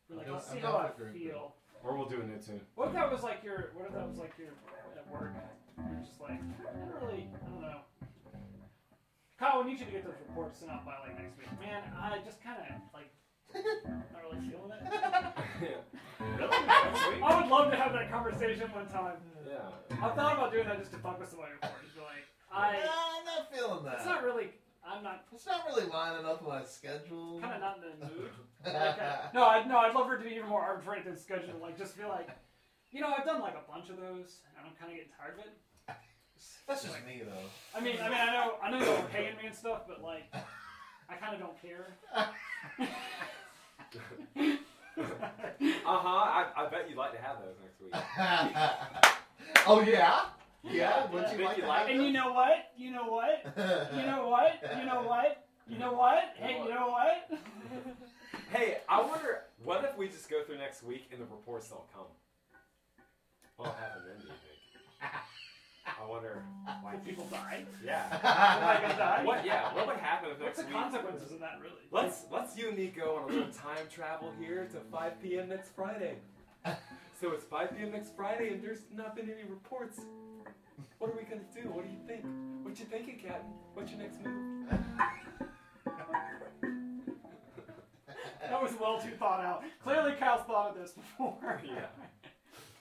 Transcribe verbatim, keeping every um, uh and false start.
You're like, I'm I'll see down- how I'm I down for group feel. Or we'll do a new tune. What if that was like your? What if that was like your at work? You're just like, I don't really, I don't know. Kyle, we need you to get those reports sent out by like next week. Man, I just kind of like not really feeling it. Really? Next week? I would love to have that conversation one time. Yeah. I've thought about doing that just to fuck with somebody before. Just be like, I. No, I'm not feeling that. It's not really. I'm not. It's not really lining up with my schedule. Kind of not in the mood. Like, uh, no, I, no, I'd love for it to be even more arbitrary than scheduled. Like, just be like, you know, I've done like a bunch of those, and I'm kind of getting tired of it. That's just like, me, though. I mean, I mean, I know, I know you're paying me and stuff, but like, I kind of don't care. Uh huh. I, I bet you'd like to have those next week. Oh yeah, yeah. Would Yeah. you Think like you to like have And you know what? You know what? You know what? You know what? You know what? Hey, you know what? Hey, I wonder, what if we just go through next week and the reports don't come? What'll happen then, do you think? I wonder. Why people die? Yeah. Am I gonna die? What? Yeah. What would happen if What's next the week? consequences of that, really? Let's let's you and me go on a little time travel here to five p m next Friday. So it's five p m next Friday and there's not been any reports. What are we gonna do? What do you think? What you thinking, Captain? What's your next move? That was well too thought out. Clearly, Kyle's thought of this before. Yeah.